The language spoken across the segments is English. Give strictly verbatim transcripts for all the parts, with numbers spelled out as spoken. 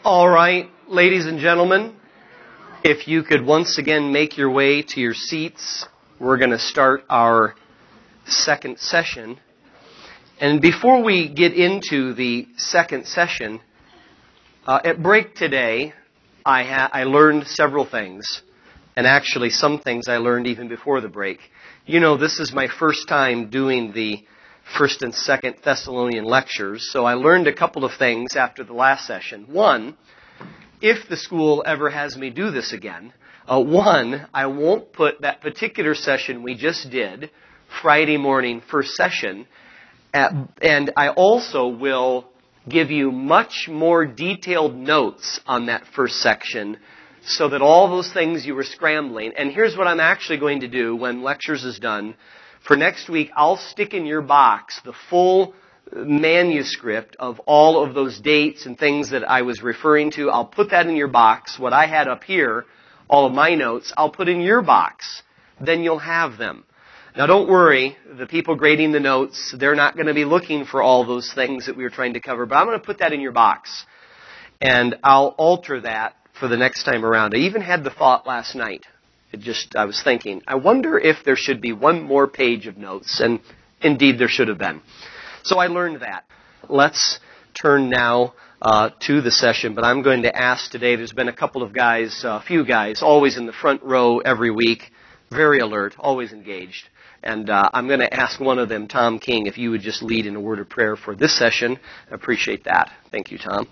All right, ladies and gentlemen, if you could once again make your way to your seats, we're going to start our second session. And before we get into the second session, uh, at break today, I, ha- I learned several things. And actually, some things I learned even before the break. You know, this is my first time doing the First and Second Thessalonian lectures, so I learned a couple of things after the last session. One, if the school ever has me do this again, uh, one, I won't put that particular session we just did, Friday morning first session, at, and I also will give you much more detailed notes on that first section so that all those things you were scrambling, and here's what I'm actually going to do when lectures is done. For next week, I'll stick in your box the full manuscript of all of those dates and things that I was referring to. I'll put that in your box. What I had up here, all of my notes, I'll put in your box. Then you'll have them. Now don't worry, the people grading the notes, they're not going to be looking for all those things that we were trying to cover, but I'm going to put that in your box. And I'll alter that for the next time around. I even had the thought last night. It just, I was thinking, I wonder if there should be one more page of notes, and indeed there should have been. So I learned that. Let's turn now uh, to the session, but I'm going to ask today, there's been a couple of guys, a uh, few guys, always in the front row every week, very alert, always engaged. And uh, I'm going to ask one of them, Tom King, if you would just lead in a word of prayer for this session. I appreciate that. Thank you, Tom.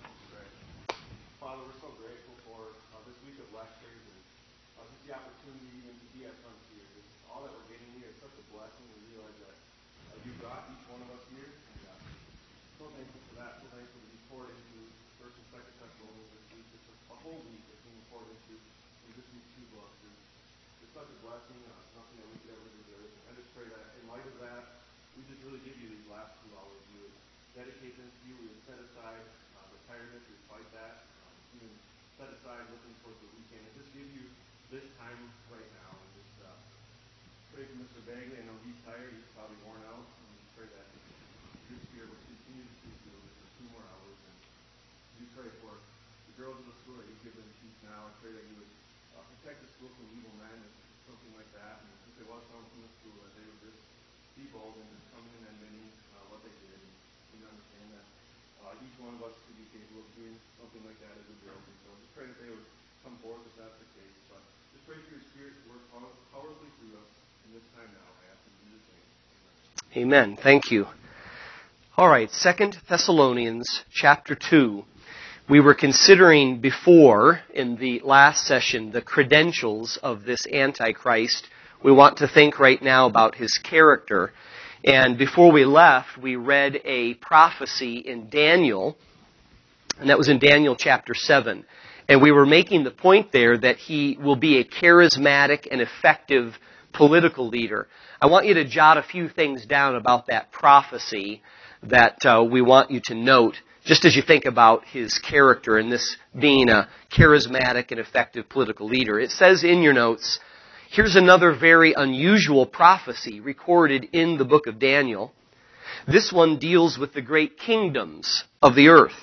Amen. Thank you. All right, Second Thessalonians chapter two. We were considering before, in the last session, the credentials of this Antichrist. We want to think right now about his character. And before we left, we read a prophecy in Daniel, and that was in Daniel chapter seven. And we were making the point there that he will be a charismatic and effective political leader. I want you to jot a few things down about that prophecy that uh, we want you to note, just as you think about his character and this being a charismatic and effective political leader. It says in your notes, here's another very unusual prophecy recorded in the book of Daniel. This one deals with the great kingdoms of the earth.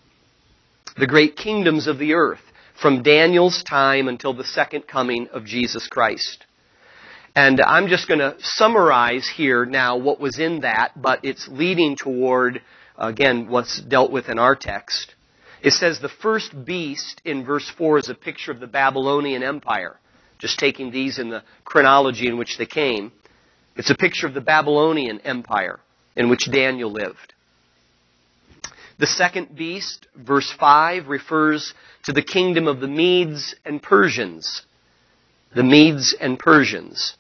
The great kingdoms of the earth, from Daniel's time until the second coming of Jesus Christ. And I'm just going to summarize here now what was in that, but it's leading toward, again, what's dealt with in our text. It says the first beast in verse four is a picture of the Babylonian Empire. Just taking these in the chronology in which they came. It's a picture of the Babylonian Empire in which Daniel lived. The second beast, verse five, refers to the kingdom of the Medes and Persians. The Medes and Persians.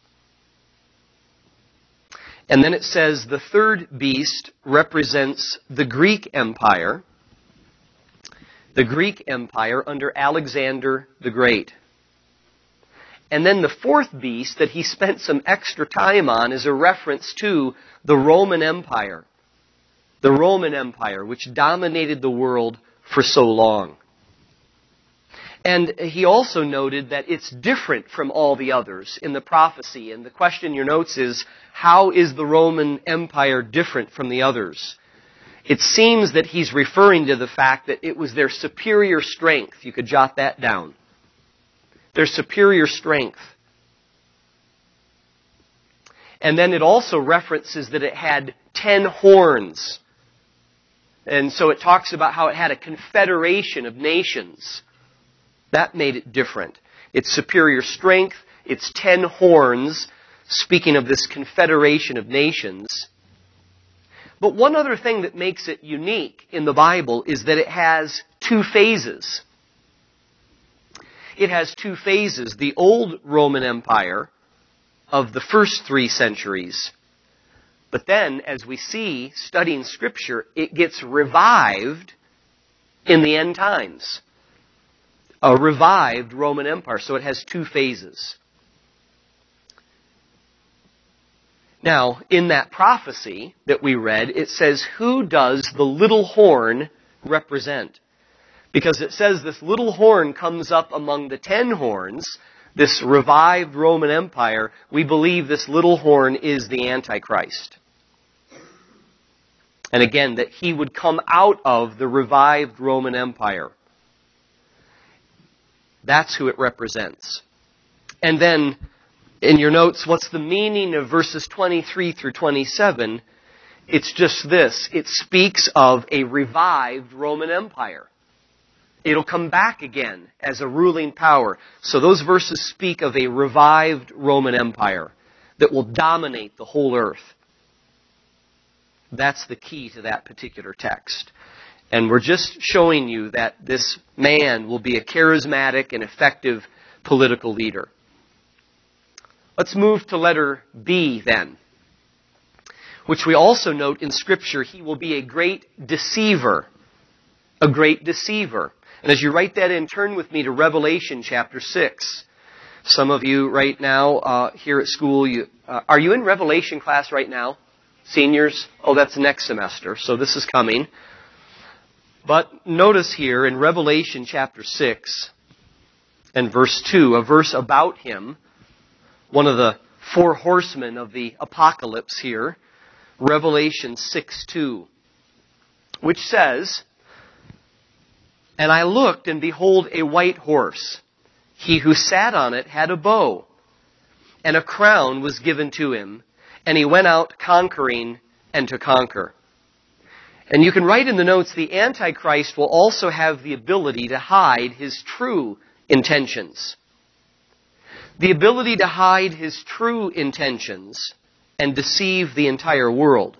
And then it says the third beast represents the Greek Empire. The Greek Empire under Alexander the Great. And then the fourth beast that he spent some extra time on is a reference to the Roman Empire. The Roman Empire, which dominated the world for so long. And he also noted that it's different from all the others in the prophecy. And the question in your notes is, how is the Roman Empire different from the others? it seems that he's referring to the fact that it was their superior strength. You could jot that down. Their superior strength. And then it also references that it had ten horns. And so it talks about how it had a confederation of nations. That made it different. Its superior strength, its ten horns, speaking of this confederation of nations. But one other thing that makes it unique in the Bible is that it has two phases. It has two phases. The old Roman Empire of the first three centuries. But then, as we see, studying Scripture, it gets revived in the end times. A revived Roman Empire. So it has two phases. Now, in that prophecy that we read, it says, who does the little horn represent? Because it says this little horn comes up among the ten horns, this revived Roman Empire. We believe this little horn is the Antichrist. And again, that he would come out of the revived Roman Empire. That's who it represents. And then, in your notes, what's the meaning of verses twenty-three through twenty-seven? It's just this. It speaks of a revived Roman Empire. It'll come back again as a ruling power. So those verses speak of a revived Roman Empire that will dominate the whole earth. That's the key to that particular text. And we're just showing you that this man will be a charismatic and effective political leader. Let's move to letter B then, which we also note in Scripture, he will be a great deceiver. A great deceiver. And as you write that in, turn with me to Revelation chapter six. Some of you right now uh, here at school, you, uh, are you in Revelation class right now? Seniors? Oh, that's next semester, so this is coming. But notice here in Revelation chapter six and verse two, a verse about him, one of the four horsemen of the apocalypse here, Revelation six two, which says, and I looked, and behold, a white horse. He who sat on it had a bow, and a crown was given to him, and he went out conquering and to conquer. And you can write in the notes, the Antichrist will also have the ability to hide his true intentions. The ability to hide his true intentions and deceive the entire world.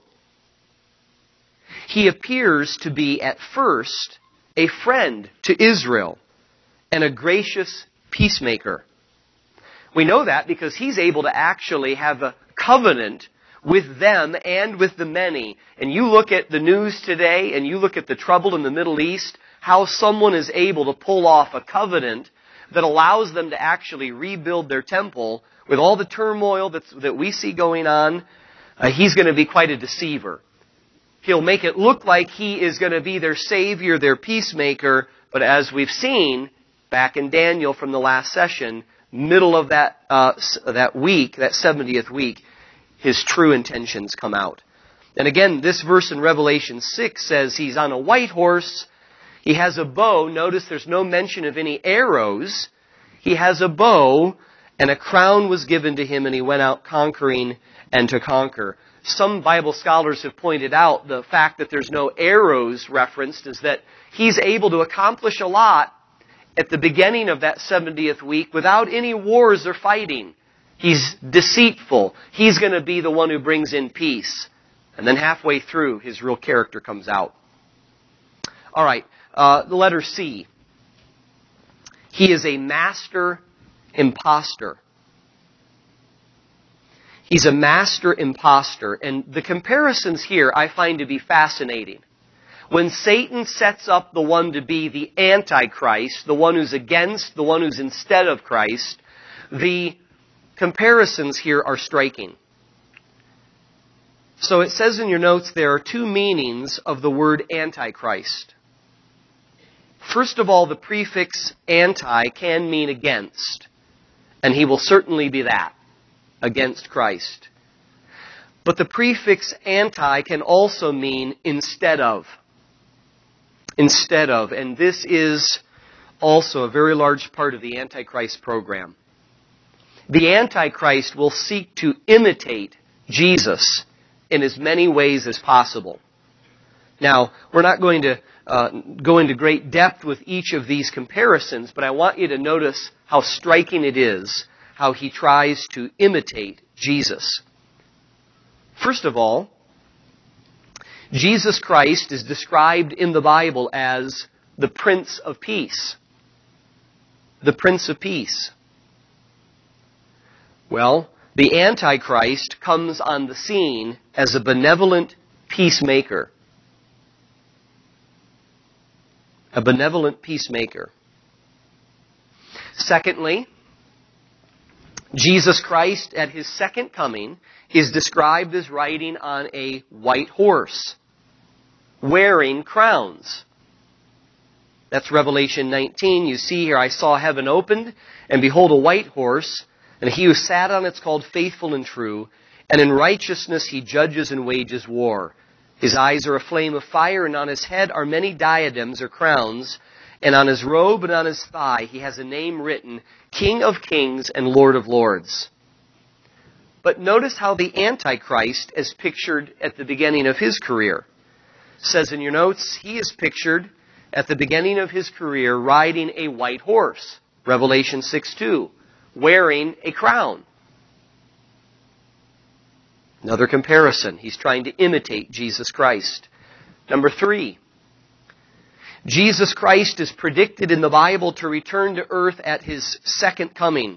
He appears to be, at first, a friend to Israel and a gracious peacemaker. We know that because he's able to actually have a covenant with them and with the many. And you look at the news today and you look at the trouble in the Middle East, how someone is able to pull off a covenant that allows them to actually rebuild their temple with all the turmoil that's, that we see going on. Uh, he's going to be quite a deceiver. He'll make it look like he is going to be their savior, their peacemaker, but as we've seen back in Daniel from the last session, middle of that uh, that week, that seventieth week, his true intentions come out. And again, this verse in Revelation six says he's on a white horse. He has a bow. Notice there's no mention of any arrows. He has a bow, and a crown was given to him, and he went out conquering and to conquer. Some Bible scholars have pointed out the fact that there's no arrows referenced is that he's able to accomplish a lot at the beginning of that seventieth week without any wars or fighting. He's deceitful. He's going to be the one who brings in peace. And then halfway through, his real character comes out. All right, uh, the letter C. He is a master imposter. He's a master imposter. And the comparisons here I find to be fascinating. When Satan sets up the one to be the Antichrist, the one who's against, the one who's instead of Christ, the comparisons here are striking. So it says in your notes there are two meanings of the word Antichrist. First of all, the prefix anti can mean against, and he will certainly be that, against Christ. But the prefix anti can also mean instead of. Instead of. And this is also a very large part of the Antichrist program. The Antichrist will seek to imitate Jesus in as many ways as possible. Now, we're not going to uh, go into great depth with each of these comparisons, but I want you to notice how striking it is how he tries to imitate Jesus. First of all, Jesus Christ is described in the Bible as the Prince of Peace. The Prince of Peace. Well, the Antichrist comes on the scene as a benevolent peacemaker. A benevolent peacemaker. Secondly, Jesus Christ at His second coming is described as riding on a white horse, wearing crowns. That's Revelation nineteen. You see here, I saw heaven opened, and behold a white horse, and he who sat on it is called Faithful and True, and in righteousness he judges and wages war. His eyes are a flame of fire, and on his head are many diadems or crowns, and on his robe and on his thigh he has a name written, King of Kings and Lord of Lords. But notice how the Antichrist is pictured at the beginning of his career. It says in your notes, he is pictured at the beginning of his career riding a white horse, Revelation six two, wearing a crown. Another comparison. He's trying to imitate Jesus Christ. Number three, Jesus Christ is predicted in the Bible to return to earth at His second coming.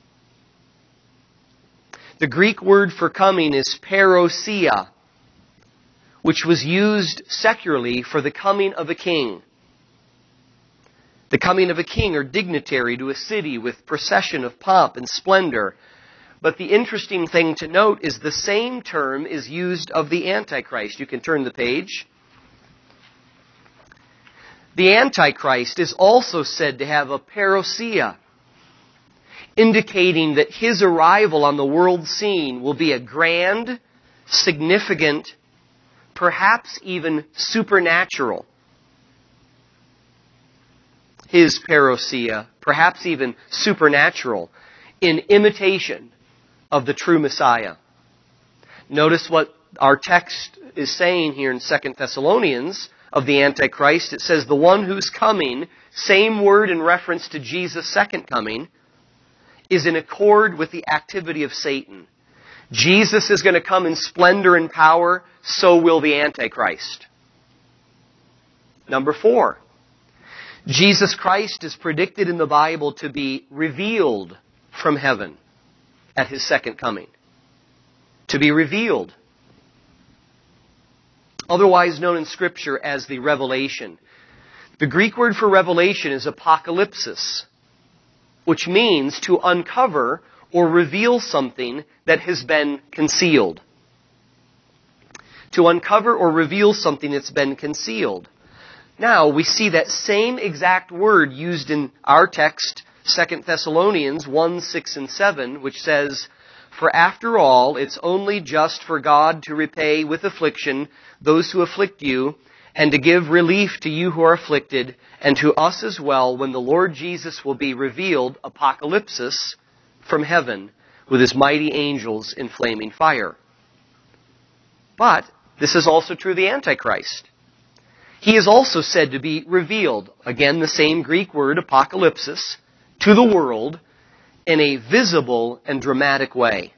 The Greek word for coming is parousia, which was used secularly for the coming of a king. The coming of a king or dignitary to a city with procession of pomp and splendor. But the interesting thing to note is the same term is used of the Antichrist. You can turn the page. The Antichrist is also said to have a parousia, indicating that his arrival on the world scene will be a grand, significant, perhaps even supernatural. His parousia, perhaps even supernatural, in imitation of the true Messiah. Notice what our text is saying here in Second Thessalonians of the Antichrist. It says, the one who's coming, same word in reference to Jesus' second coming, is in accord with the activity of Satan. Jesus is going to come in splendor and power, so will the Antichrist. Number four, Jesus Christ is predicted in the Bible to be revealed from heaven at His second coming. To be revealed. Otherwise known in Scripture as the revelation. The Greek word for revelation is apocalypsis, which means to uncover or reveal something that has been concealed. To uncover or reveal something that's been concealed. Now, we see that same exact word used in our text, Second Thessalonians one, six, and seven, which says, for after all, it's only just for God to repay with affliction those who afflict you, and to give relief to you who are afflicted, and to us as well when the Lord Jesus will be revealed, apocalypsis, from heaven, with His mighty angels in flaming fire. But this is also true of the Antichrist. He is also said to be revealed, again the same Greek word, apocalypsis, to the world in a visible and dramatic way.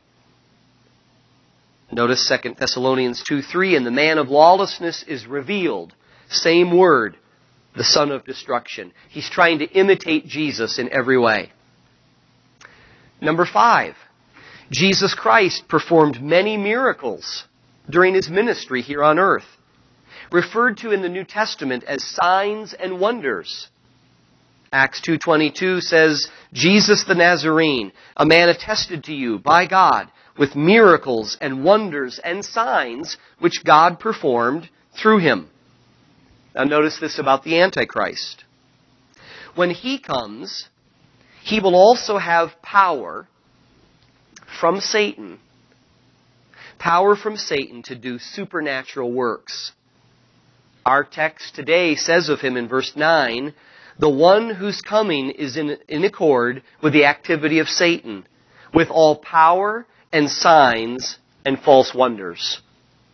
Notice Second Thessalonians two three, and the man of lawlessness is revealed. Same word, the son of destruction. He's trying to imitate Jesus in every way. Number five, Jesus Christ performed many miracles during His ministry here on earth, referred to in the New Testament as signs and wonders. Acts two twenty-two says, Jesus the Nazarene, a man attested to you by God with miracles and wonders and signs which God performed through Him. Now notice this about the Antichrist. When he comes, he will also have power from Satan power from Satan to do supernatural works. Our text today says of him in verse nine, the one whose coming is in, in accord with the activity of Satan, with all power and signs and false wonders.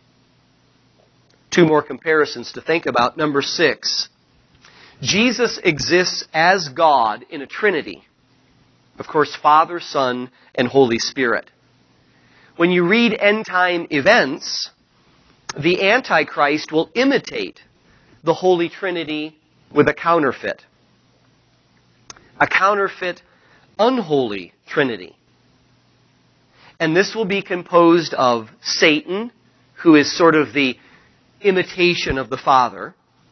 Two more comparisons to think about. Number six, Jesus exists as God in a Trinity. Of course, Father, Son, and Holy Spirit. When you read end-time events, the Antichrist will imitate the Holy Trinity with a counterfeit. A counterfeit, unholy Trinity. And this will be composed of Satan, who is sort of the imitation of the Father.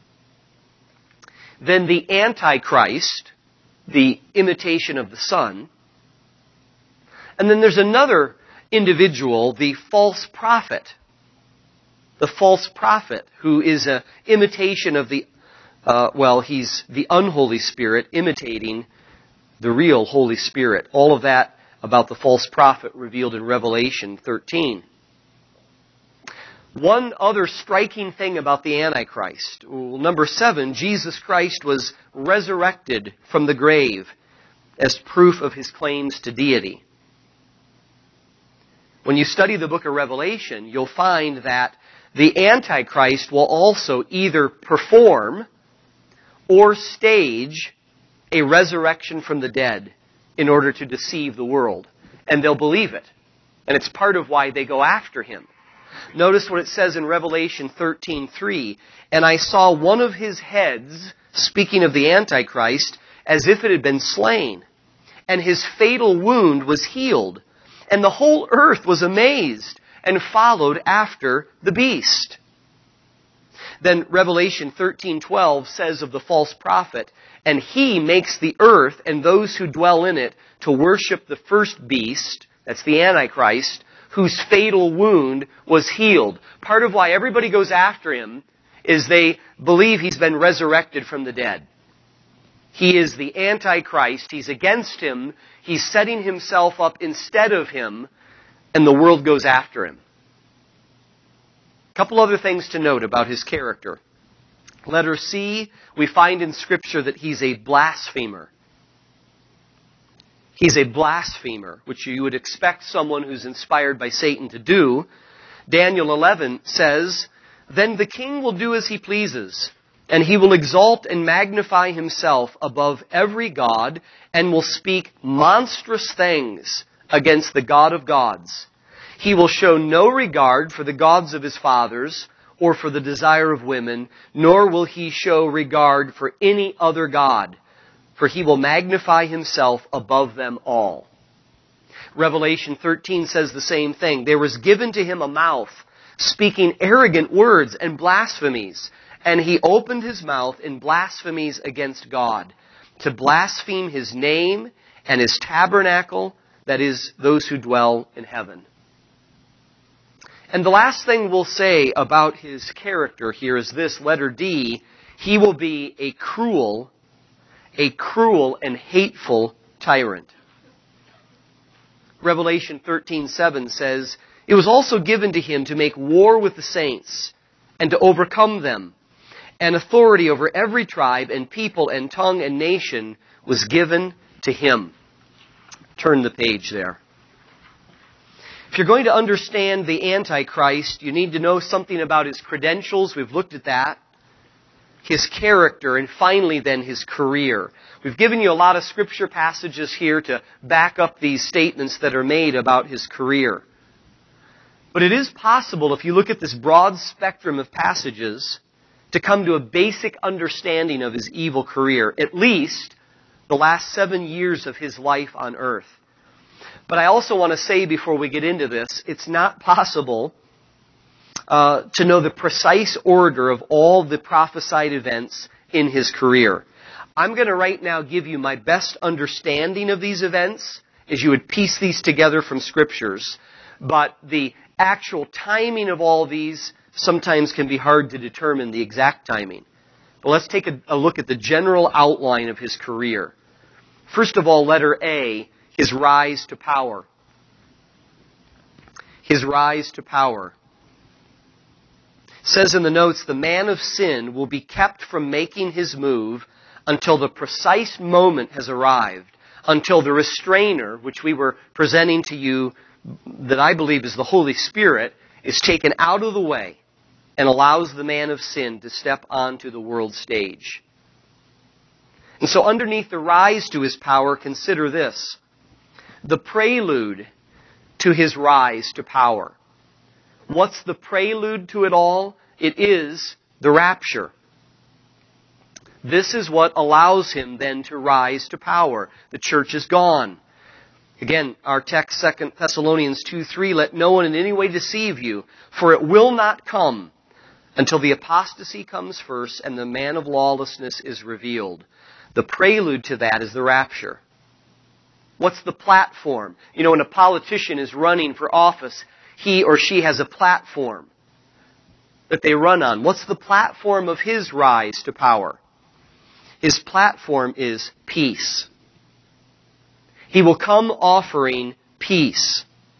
Then the Antichrist, the imitation of the Son. And then there's another individual, the false prophet. The false prophet, who is an imitation of the, uh, well, he's the unholy Spirit imitating the real Holy Spirit. All of that about the false prophet revealed in Revelation thirteen. One other striking thing about the Antichrist. Well, number seven, Jesus Christ was resurrected from the grave as proof of his claims to deity. When you study the book of Revelation, you'll find that the Antichrist will also either perform or stage a resurrection from the dead in order to deceive the world. And they'll believe it. And it's part of why they go after him. Notice what it says in Revelation thirteen three. And I saw one of his heads, speaking of the Antichrist, as if it had been slain. And his fatal wound was healed. And the whole earth was amazed and followed after the beast. Then Revelation thirteen twelve says of the false prophet, and he makes the earth and those who dwell in it to worship the first beast, that's the Antichrist, whose fatal wound was healed. Part of why everybody goes after him is they believe he's been resurrected from the dead. He is the Antichrist. He's against him. He's setting himself up instead of him, and the world goes after him. A couple other things to note about his character. Letter C, we find in Scripture that he's a blasphemer. He's a blasphemer, which you would expect someone who's inspired by Satan to do. Daniel eleven says, then the king will do as he pleases, and he will exalt and magnify himself above every god, and will speak monstrous things against the God of gods. He will show no regard for the gods of his fathers, or for the desire of women, nor will he show regard for any other god, for he will magnify himself above them all. Revelation thirteen says the same thing. There was given to him a mouth, speaking arrogant words and blasphemies, and he opened his mouth in blasphemies against God, to blaspheme his name and his tabernacle, that is, those who dwell in heaven. And the last thing we'll say about his character here is this, letter D, he will be a cruel, a cruel and hateful tyrant. Revelation thirteen seven says, it was also given to him to make war with the saints and to overcome them. And authority over every tribe and people and tongue and nation was given to him. Turn the page there. If you're going to understand the Antichrist, you need to know something about his credentials. We've looked at that. His character, and finally then his career. We've given you a lot of scripture passages here to back up these statements that are made about his career. But it is possible, if you look at this broad spectrum of passages, to come to a basic understanding of his evil career, at least the last seven years of his life on earth. But I also want to say before we get into this, it's not possible uh, to know the precise order of all the prophesied events in his career. I'm going to right now give you my best understanding of these events as you would piece these together from scriptures. But the actual timing of all these sometimes can be hard to determine the exact timing. But let's take a, a look at the general outline of his career. First of all, letter A, his rise to power. his rise to power. It says in the notes, the man of sin will be kept from making his move until the precise moment has arrived, until the restrainer, which we were presenting to you, that I believe is the Holy Spirit, is taken out of the way and allows the man of sin to step onto the world stage. And so underneath the rise to his power, consider this. The prelude to his rise to power. What's the prelude to it all? It is the rapture. This is what allows him then to rise to power. The church is gone. Again, our text, Second Thessalonians two three, let no one in any way deceive you, for it will not come until the apostasy comes first and the man of lawlessness is revealed. The prelude to that is the rapture. What's the platform? You know, when a politician is running for office, he or she has a platform that they run on. What's the platform of his rise to power? His platform is peace. He will come offering peace.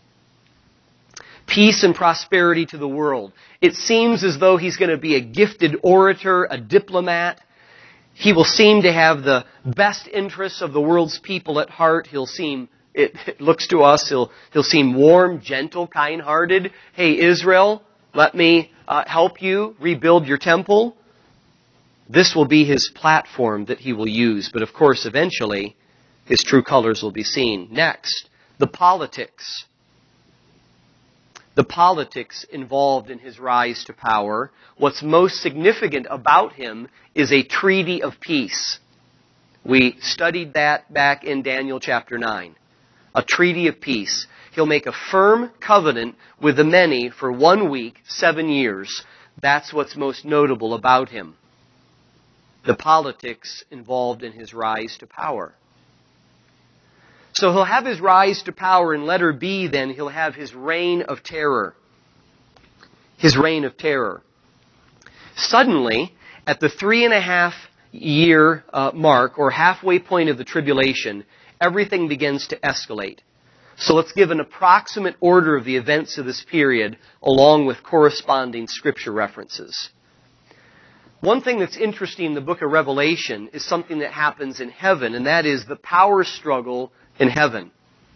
Peace and prosperity to the world. It seems as though he's going to be a gifted orator, a diplomat. He will seem to have the best interests of the world's people at heart. He'll seem, it, it looks to us, he'll, he'll seem warm, gentle, kind-hearted. Hey, Israel, let me uh, help you rebuild your temple. This will be his platform that he will use. But of course, eventually, his true colors will be seen. Next, the politics. The politics involved in his rise to power. What's most significant about him is a treaty of peace. We studied that back in Daniel chapter nine. A treaty of peace. He'll make a firm covenant with the many for one week, seven years. That's what's most notable about him. The politics involved in his rise to power. So he'll have his rise to power. In letter B, then, he'll have his reign of terror. His reign of terror. Suddenly, at the three and a half year uh, mark, or halfway point of the tribulation, everything begins to escalate. So let's give an approximate order of the events of this period, along with corresponding scripture references. One thing that's interesting in the book of Revelation is something that happens in heaven, and that is the power struggle in heaven.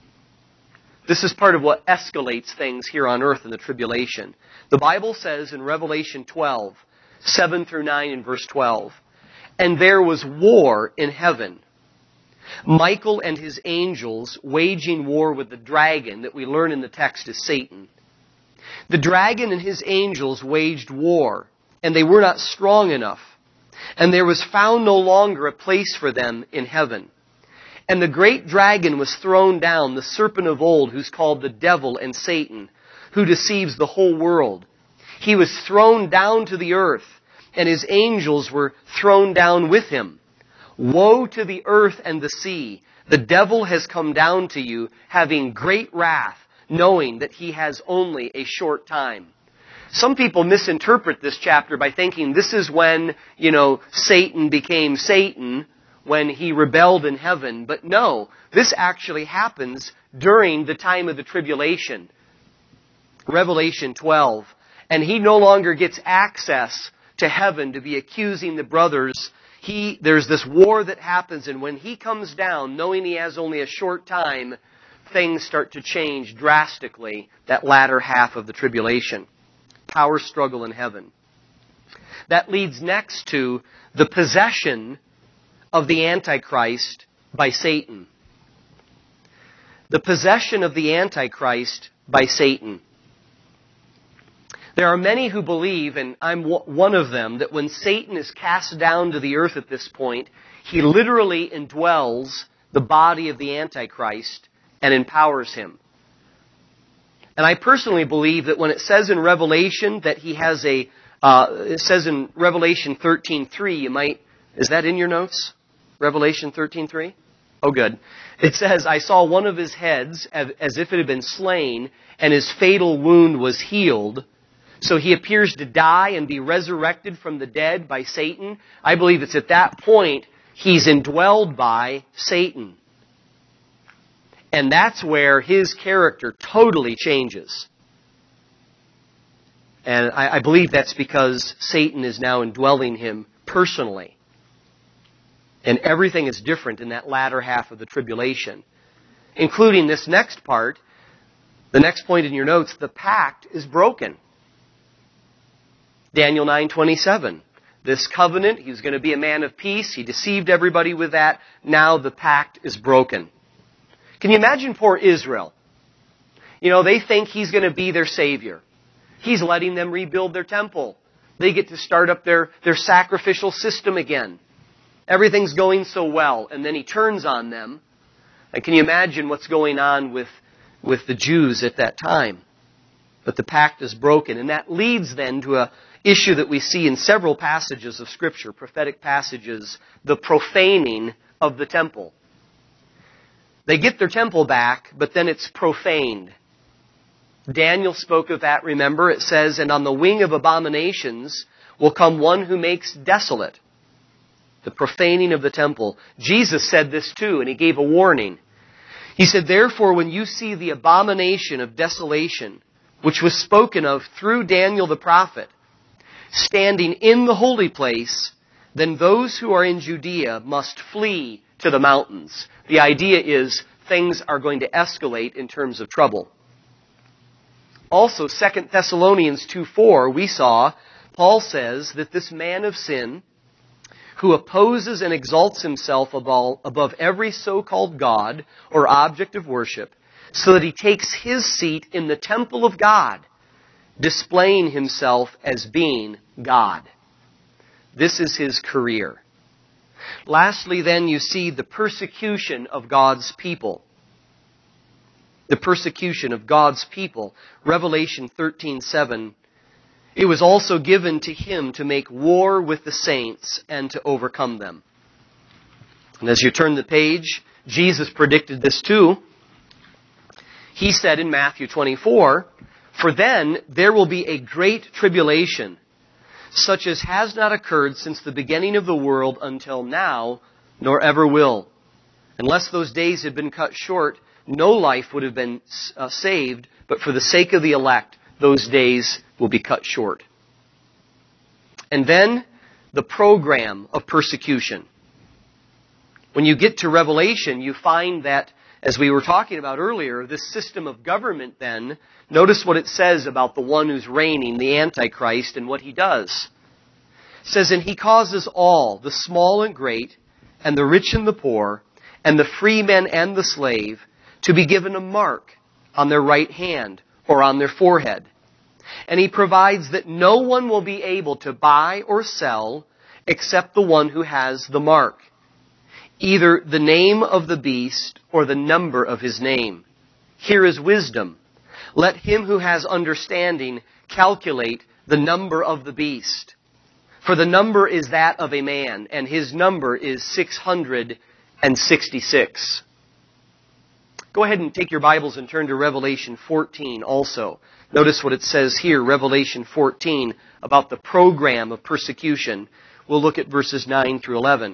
This is part of what escalates things here on earth in the tribulation. The Bible says in Revelation twelve, seven through nine and verse twelve, and there was war in heaven. Michael and his angels waging war with the dragon that we learn in the text is Satan. The dragon and his angels waged war, and they were not strong enough. And there was found no longer a place for them in heaven. And the great dragon was thrown down, the serpent of old, who's called the devil and Satan, who deceives the whole world. He was thrown down to the earth, and his angels were thrown down with him. Woe to the earth and the sea! The devil has come down to you, having great wrath, knowing that he has only a short time. Some people misinterpret this chapter by thinking this is when, you know, Satan became Satan, when he rebelled in heaven. But no, this actually happens during the time of the tribulation. Revelation twelve. And he no longer gets access to heaven to be accusing the brothers. He, there's this war that happens, and when he comes down, knowing he has only a short time, things start to change drastically, that latter half of the tribulation. Power struggle in heaven. That leads next to the possession of the Antichrist by Satan. The possession of the Antichrist by Satan. There are many who believe, and I'm one of them, that when Satan is cast down to the earth at this point, he literally indwells the body of the Antichrist and empowers him. And I personally believe that when it says in Revelation that he has a, uh, it says in Revelation thirteen three, you might, is that in your notes? Revelation thirteen three? Oh, good. It says, I saw one of his heads as if it had been slain, and his fatal wound was healed. So he appears to die and be resurrected from the dead by Satan. I believe it's at that point he's indwelled by Satan. And that's where his character totally changes. And I, I believe that's because Satan is now indwelling him personally. And everything is different in that latter half of the tribulation, including this next part. The next point in your notes, the pact is broken. Daniel nine twenty-seven. This covenant, he was going to be a man of peace. He deceived everybody with that. Now the pact is broken. Can you imagine poor Israel? You know, they think he's going to be their Savior. He's letting them rebuild their temple. They get to start up their, their sacrificial system again. Everything's going so well. And then he turns on them. And can you imagine what's going on with, with the Jews at that time? But the pact is broken. And that leads then to a issue that we see in several passages of Scripture, prophetic passages, the profaning of the temple. They get their temple back, but then it's profaned. Daniel spoke of that, remember? It says, and on the wing of abominations will come one who makes desolate. The profaning of the temple. Jesus said this too, and he gave a warning. He said, therefore, when you see the abomination of desolation, which was spoken of through Daniel the prophet, standing in the holy place, then those who are in Judea must flee to the mountains. The idea is things are going to escalate in terms of trouble. Also, Second Thessalonians two four, we saw, Paul says that this man of sin, who opposes and exalts himself above every so-called God or object of worship, so that he takes his seat in the temple of God, displaying himself as being God. This is his career. Lastly, then, you see the persecution of God's people. The persecution of God's people. Revelation thirteen seven. It was also given to him to make war with the saints and to overcome them. And as you turn the page, Jesus predicted this too. He said in Matthew twenty-four, for then there will be a great tribulation, such as has not occurred since the beginning of the world until now, nor ever will. Unless those days had been cut short, no life would have been uh, saved, but for the sake of the elect, those days will be cut short. And then the program of persecution. When you get to Revelation, you find that, as we were talking about earlier, this system of government then, notice what it says about the one who's reigning, the Antichrist, and what he does. It says, and he causes all, the small and great, and the rich and the poor, and the free man and the slave, to be given a mark on their right hand or on their forehead. And he provides that no one will be able to buy or sell except the one who has the mark, either the name of the beast or the number of his name. Here is wisdom. Let him who has understanding calculate the number of the beast. For the number is that of a man, and his number is six hundred sixty-six. Go ahead and take your Bibles and turn to Revelation fourteen also. Notice what it says here, Revelation fourteen, about the program of persecution. We'll look at verses nine through eleven.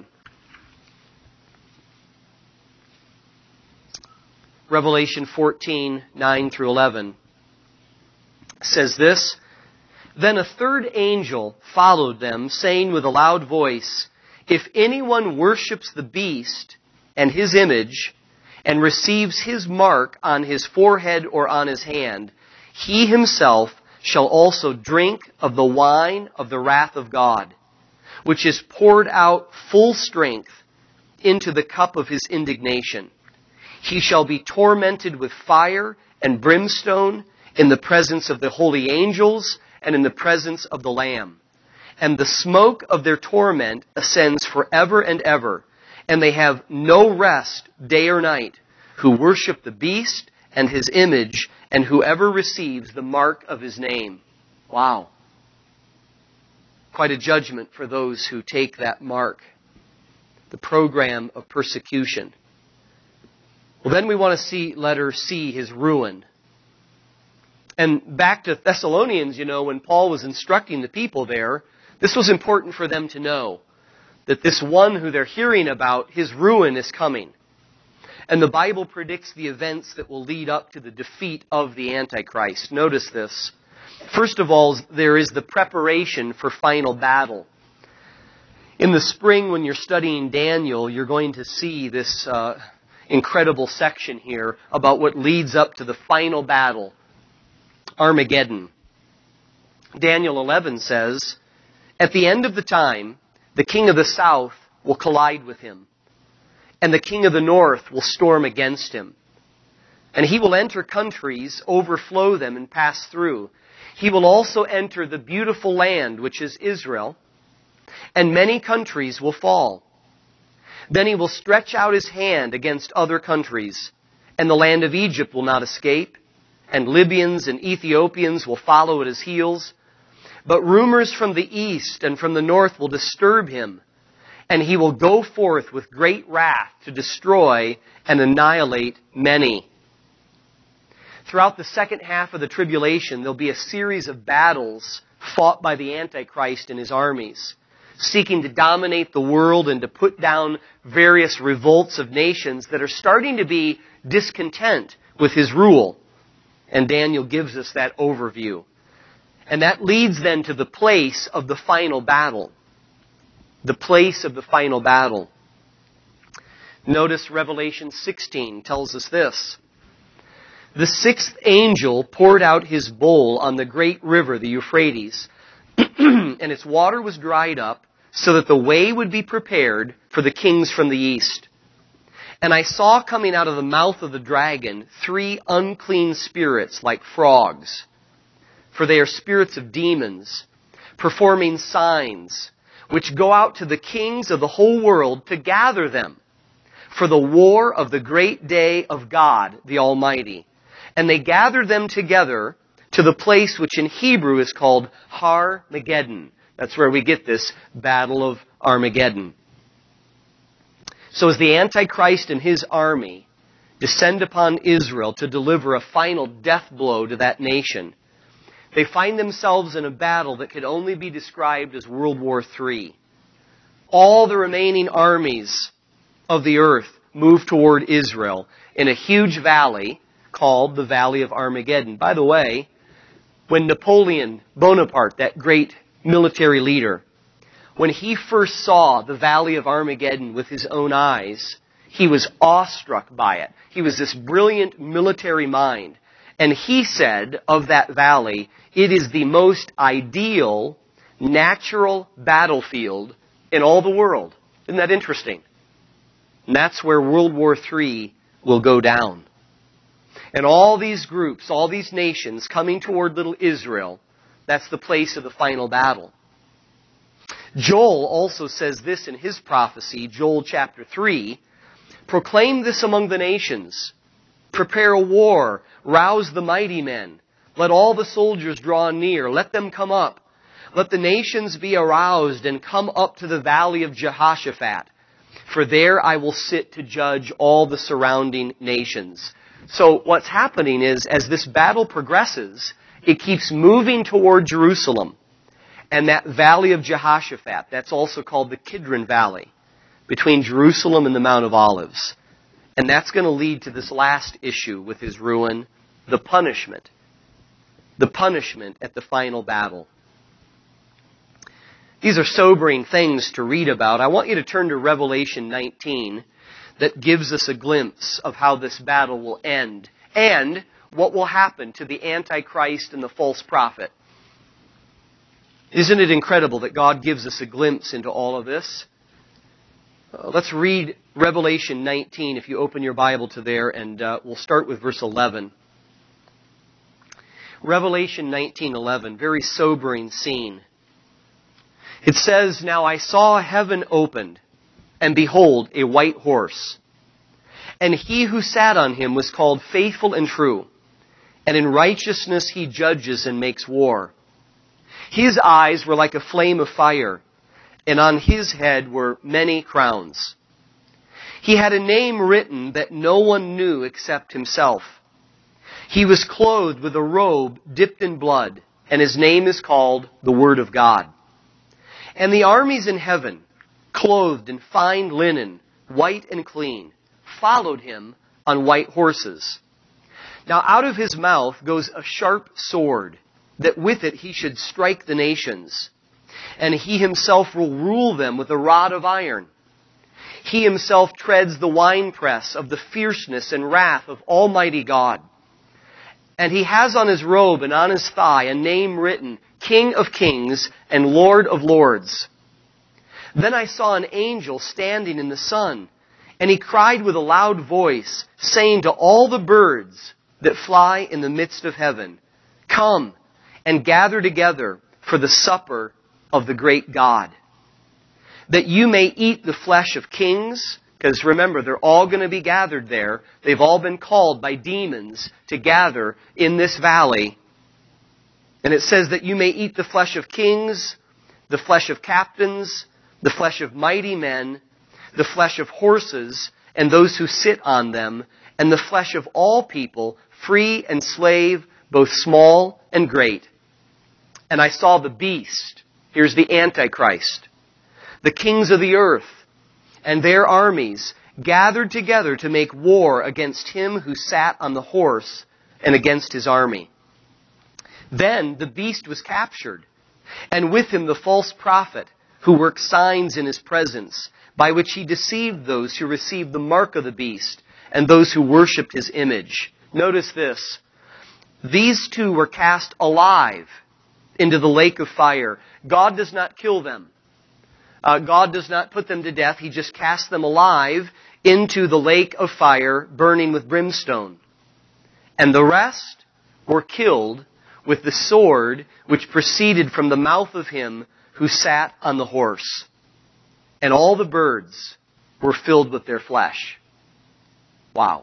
Revelation fourteen, nine through eleven says this, then a third angel followed them, saying with a loud voice, if anyone worships the beast and his image, and receives his mark on his forehead or on his hand, he himself shall also drink of the wine of the wrath of God, which is poured out full strength into the cup of his indignation. He shall be tormented with fire and brimstone in the presence of the holy angels and in the presence of the Lamb. And the smoke of their torment ascends forever and ever, and they have no rest day or night, who worship the beast and his image, and whoever receives the mark of his name. Wow. Quite a judgment for those who take that mark. The program of persecution. Well, then we want to see, letter C, his ruin. And back to Thessalonians, you know, when Paul was instructing the people there, this was important for them to know. That this one who they're hearing about, his ruin is coming. And the Bible predicts the events that will lead up to the defeat of the Antichrist. Notice this. First of all, there is the preparation for final battle. In the spring, when you're studying Daniel, you're going to see this uh, incredible section here about what leads up to the final battle, Armageddon. Daniel eleven says, "At the end of the time, the king of the south will collide with him, and the king of the north will storm against him. And he will enter countries, overflow them, and pass through. He will also enter the beautiful land, which is Israel, and many countries will fall. Then he will stretch out his hand against other countries, and the land of Egypt will not escape, and Libyans and Ethiopians will follow at his heels. But rumors from the east and from the north will disturb him, and he will go forth with great wrath to destroy and annihilate many." Throughout the second half of the tribulation, there'll be a series of battles fought by the Antichrist and his armies, seeking to dominate the world and to put down various revolts of nations that are starting to be discontent with his rule. And Daniel gives us that overview. And that leads then to the place of the final battle. The place of the final battle. Notice Revelation sixteen tells us this. "The sixth angel poured out his bowl on the great river, the Euphrates, and its water was dried up, so that the way would be prepared for the kings from the east. And I saw coming out of the mouth of the dragon three unclean spirits like frogs, for they are spirits of demons, performing signs, which go out to the kings of the whole world to gather them for the war of the great day of God, the Almighty. And they gather them together to the place which in Hebrew is called Har-Mageddon." That's where we get this Battle of Armageddon. So as the Antichrist and his army descend upon Israel to deliver a final death blow to that nation, they find themselves in a battle that could only be described as World War Three. All the remaining armies of the earth move toward Israel in a huge valley called the Valley of Armageddon. By the way, when Napoleon Bonaparte, that great military leader, when he first saw the Valley of Armageddon with his own eyes, he was awestruck by it. He was this brilliant military mind. And he said of that valley, it is the most ideal natural battlefield in all the world. Isn't that interesting? And that's where World War Three will go down. And all these groups, all these nations coming toward little Israel, that's the place of the final battle. Joel also says this in his prophecy, Joel chapter three, "Proclaim this among the nations. Prepare a war. Rouse the mighty men. Let all the soldiers draw near. Let them come up. Let the nations be aroused and come up to the valley of Jehoshaphat. For there I will sit to judge all the surrounding nations." So what's happening is, as this battle progresses, it keeps moving toward Jerusalem. And that valley of Jehoshaphat, that's also called the Kidron Valley, between Jerusalem and the Mount of Olives. And that's going to lead to this last issue with his ruin, the punishment. The punishment at the final battle. These are sobering things to read about. I want you to turn to Revelation nineteen. That gives us a glimpse of how this battle will end and what will happen to the Antichrist and the false prophet. Isn't it incredible that God gives us a glimpse into all of this? Uh, let's read Revelation nineteen, if you open your Bible to there, and uh, we'll start with verse eleven. Revelation nineteen eleven, very sobering scene. It says, "Now I saw heaven opened, and behold, a white horse. And he who sat on him was called Faithful and True, and in righteousness he judges and makes war. His eyes were like a flame of fire, and on his head were many crowns. He had a name written that no one knew except himself. He was clothed with a robe dipped in blood, and his name is called the Word of God. And the armies in heaven, clothed in fine linen, white and clean, followed him on white horses. Now out of his mouth goes a sharp sword, that with it he should strike the nations, and he himself will rule them with a rod of iron. He himself treads the winepress of the fierceness and wrath of Almighty God. And he has on his robe and on his thigh a name written, King of Kings and Lord of Lords. Then I saw an angel standing in the sun, and he cried with a loud voice, saying to all the birds that fly in the midst of heaven, Come and gather together for the supper of the great God, that you may eat the flesh of kings. Because remember, they're all going to be gathered there. They've all been called by demons to gather in this valley. And it says that you may eat the flesh of kings, the flesh of captains, the flesh of mighty men, the flesh of horses and those who sit on them, and the flesh of all people, free and slave, both small and great. And I saw the beast. Here's the Antichrist. The kings of the earth and their armies gathered together to make war against him who sat on the horse and against his army. Then the beast was captured, and with him the false prophet who worked signs in his presence, by which he deceived those who received the mark of the beast and those who worshipped his image. Notice this. These two were cast alive into the lake of fire. God does not kill them. Uh, God does not put them to death. He just casts them alive into the lake of fire, burning with brimstone. And the rest were killed with the sword which proceeded from the mouth of him who sat on the horse. And all the birds were filled with their flesh. Wow.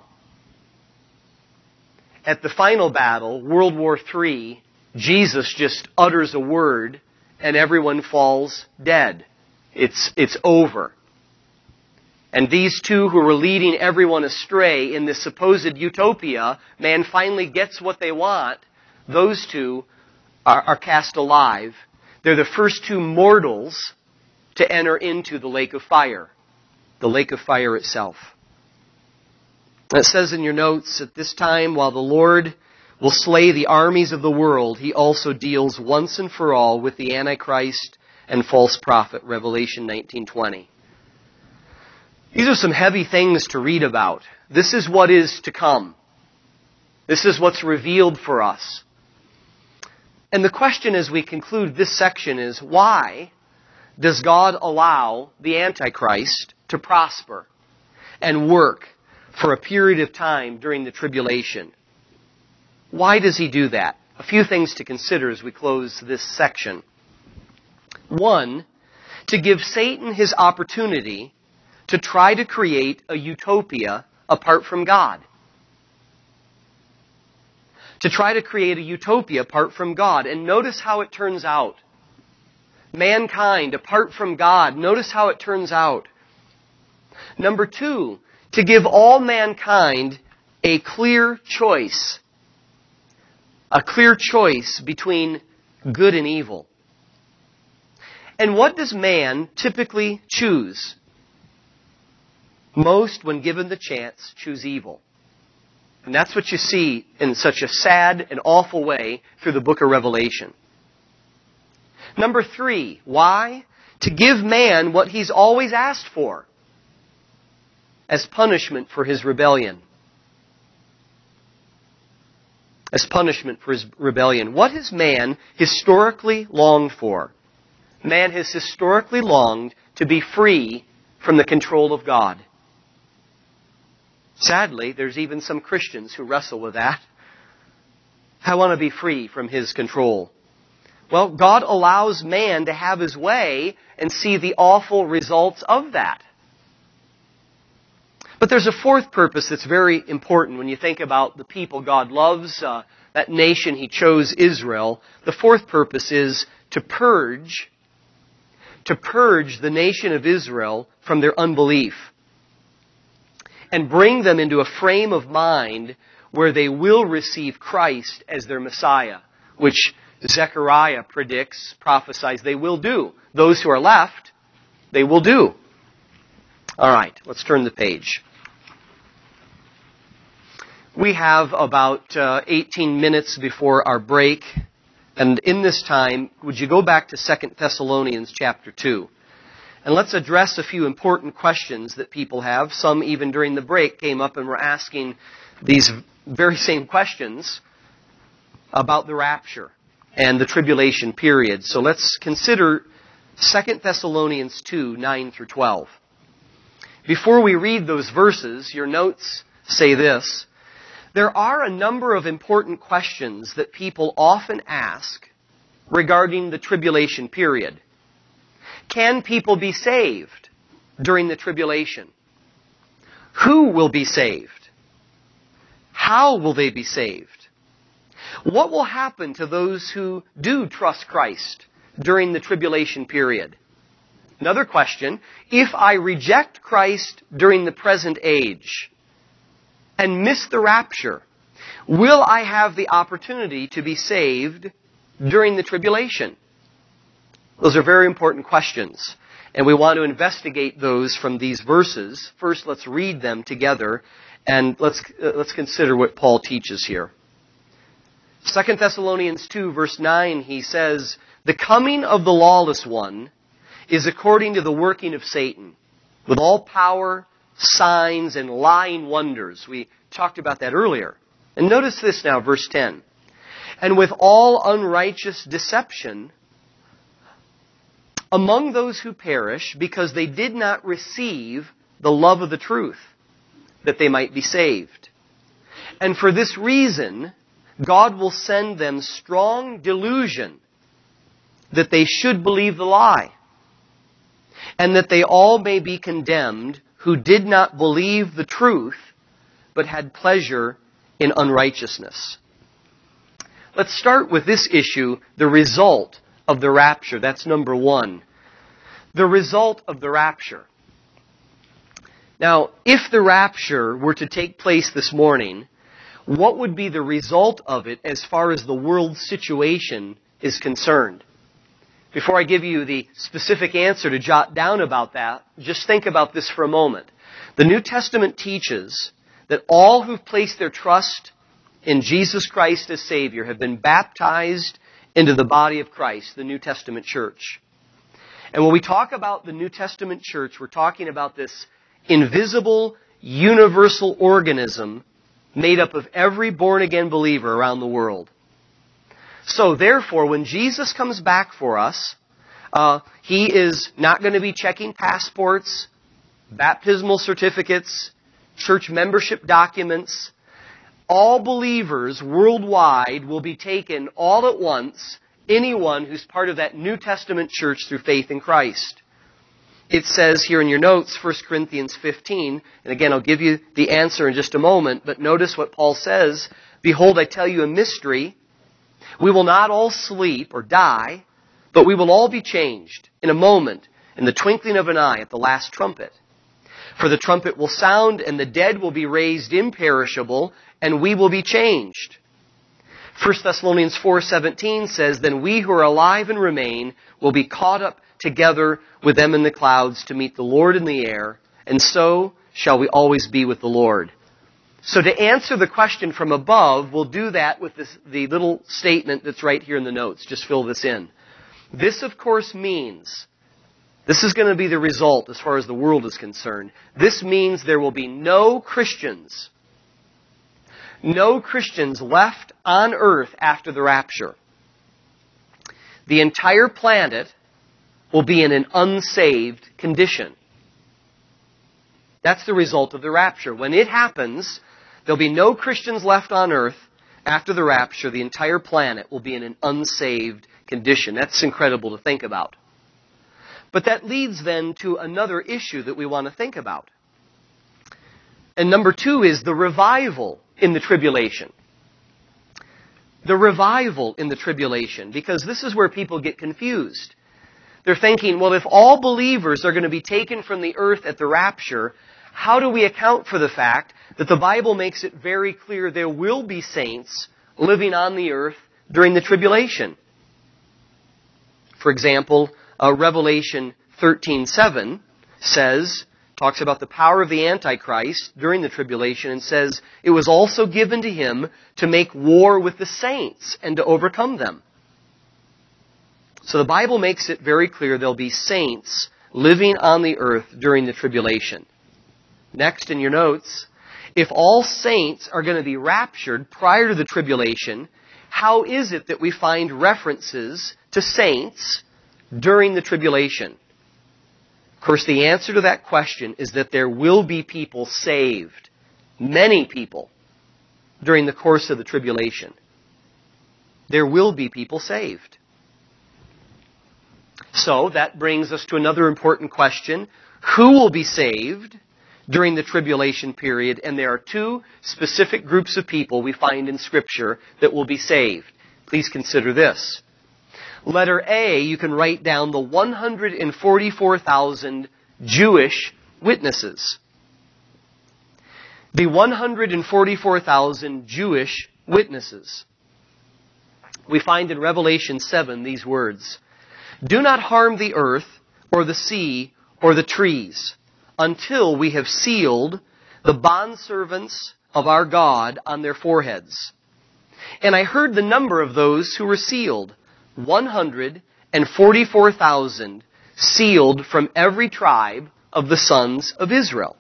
At the final battle, World War Three, Jesus just utters a word and everyone falls dead. It's, it's over. And these two who were leading everyone astray in this supposed utopia, man finally gets what they want. Those two are, are cast alive. They're the first two mortals to enter into the lake of fire. The lake of fire itself. It says in your notes, at this time, while the Lord will slay the armies of the world, he also deals once and for all with the Antichrist and false prophet, Revelation nineteen twenty. These are some heavy things to read about. This is what is to come. This is what's revealed for us. And the question as we conclude this section is, why does God allow the Antichrist to prosper and work for a period of time during the tribulation? Why does he do that? A few things to consider as we close this section. One, to give Satan his opportunity to try to create a utopia apart from God. To try to create a utopia apart from God. And notice how it turns out. Mankind apart from God. Notice how it turns out. Number two, to give all mankind a clear choice. A clear choice between good and evil. And what does man typically choose? Most, when given the chance, choose evil. And that's what you see in such a sad and awful way through the book of Revelation. Number three, why? To give man what he's always asked for as punishment for his rebellion. As punishment for his rebellion. What has man historically longed for? Man has historically longed to be free from the control of God. Sadly, there's even some Christians who wrestle with that. I want to be free from his control. Well, God allows man to have his way and see the awful results of that. But there's a fourth purpose that's very important when you think about the people God loves, uh, that nation he chose, Israel. The fourth purpose is to purge, to purge the nation of Israel from their unbelief and bring them into a frame of mind where they will receive Christ as their Messiah, which Zechariah predicts, prophesies they will do. Those who are left, they will do. All right, let's turn the page. We have about uh, eighteen minutes before our break. And in this time, would you go back to Second Thessalonians chapter two? And let's address a few important questions that people have. Some, even during the break, came up and were asking these very same questions about the rapture and the tribulation period. So let's consider Second Thessalonians two, nine through twelve. Before we read those verses, your notes say this: there are a number of important questions that people often ask regarding the tribulation period. Can people be saved during the tribulation? Who will be saved? How will they be saved? What will happen to those who do trust Christ during the tribulation period? Another question: if I reject Christ during the present age and miss the rapture, will I have the opportunity to be saved during the tribulation? Those are very important questions, and we want to investigate those from these verses. First, let's read them together, and let's uh, let's consider what Paul teaches here. Second Thessalonians two, verse nine, he says, "The coming of the lawless one is according to the working of Satan, with all power, signs, and lying wonders." We talked about that earlier. And notice this now, verse ten. "And with all unrighteous deception among those who perish, because they did not receive the love of the truth, that they might be saved. And for this reason, God will send them strong delusion, that they should believe the lie, and that they all may be condemned who did not believe the truth, but had pleasure in unrighteousness." Let's start with this issue, the result of the rapture. That's number one. The result of the rapture. Now, if the rapture were to take place this morning, what would be the result of it as far as the world situation is concerned? Before I give you the specific answer to jot down about that, just think about this for a moment. The New Testament teaches that all who've placed their trust in Jesus Christ as Savior have been baptized into the body of Christ, the New Testament church. And when we talk about the New Testament church, we're talking about this invisible, universal organism made up of every born-again believer around the world. So therefore, when Jesus comes back for us, uh, He is not going to be checking passports, baptismal certificates, church membership documents. All believers worldwide will be taken all at once, anyone who's part of that New Testament church through faith in Christ. It says here in your notes, First Corinthians fifteen, and again I'll give you the answer in just a moment, but notice what Paul says: "Behold, I tell you a mystery. We will not all sleep or die, but we will all be changed in a moment, in the twinkling of an eye, at the last trumpet. For the trumpet will sound, and the dead will be raised imperishable, and we will be changed." First Thessalonians four seventeen says, "Then we who are alive and remain will be caught up together with them in the clouds to meet the Lord in the air, and so shall we always be with the Lord." So to answer the question from above, we'll do that with this, the little statement that's right here in the notes. Just fill this in. This, of course, means, this is going to be the result as far as the world is concerned. This means there will be no Christians, no Christians left on earth after the rapture. The entire planet will be in an unsaved condition. That's the result of the rapture. When it happens, there'll be no Christians left on earth after the rapture. The entire planet will be in an unsaved condition. That's incredible to think about. But that leads then to another issue that we want to think about. And number two is the revival in the tribulation. The revival in the tribulation, because this is where people get confused. They're thinking, well, if all believers are going to be taken from the earth at the rapture, how do we account for the fact that the Bible makes it very clear there will be saints living on the earth during the tribulation? For example, uh, Revelation thirteen seven says, talks about the power of the Antichrist during the tribulation, and says, "It was also given to him to make war with the saints and to overcome them." So the Bible makes it very clear there'll be saints living on the earth during the tribulation. Next in your notes, if all saints are going to be raptured prior to the tribulation, how is it that we find references to saints during the tribulation? Of course, the answer to that question is that there will be people saved, many people, during the course of the tribulation. There will be people saved. So that brings us to another important question. Who will be saved during the tribulation period? And there are two specific groups of people we find in Scripture that will be saved. Please consider this. Letter A, you can write down the one hundred forty-four thousand Jewish witnesses. The one hundred forty-four thousand Jewish witnesses. We find in Revelation seven these words, "Do not harm the earth, or the sea, or the trees, until we have sealed the bondservants of our God on their foreheads." And I heard the number of those who were sealed, one hundred forty-four thousand, sealed from every tribe of the sons of Israel.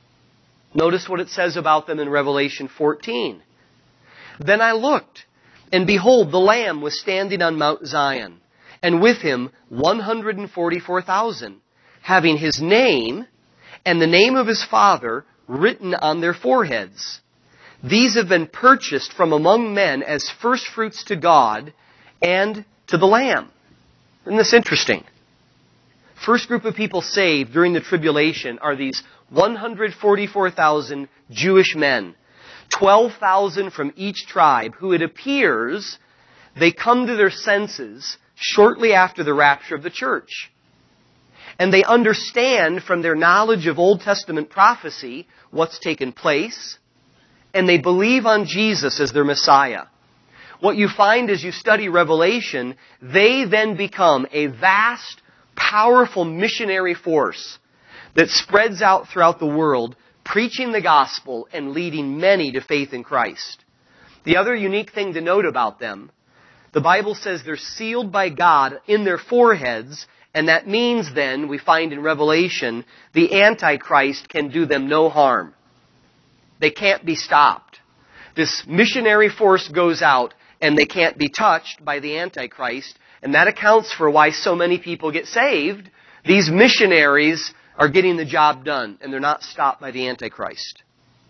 Notice what it says about them in Revelation fourteen. "Then I looked, and behold, the Lamb was standing on Mount Zion, and with him one hundred forty-four thousand, having his name and the name of his Father written on their foreheads. These have been purchased from among men as firstfruits to God and to the Lamb." Isn't this interesting? First group of people saved during the tribulation are these one hundred forty-four thousand Jewish men, twelve thousand from each tribe, who it appears they come to their senses shortly after the rapture of the church. And they understand from their knowledge of Old Testament prophecy what's taken place, and they believe on Jesus as their Messiah. What you find as you study Revelation, they then become a vast, powerful missionary force that spreads out throughout the world, preaching the gospel and leading many to faith in Christ. The other unique thing to note about them, the Bible says they're sealed by God in their foreheads, and that means then, we find in Revelation, the Antichrist can do them no harm. They can't be stopped. This missionary force goes out, and they can't be touched by the Antichrist, and that accounts for why so many people get saved. These missionaries are getting the job done, and they're not stopped by the Antichrist.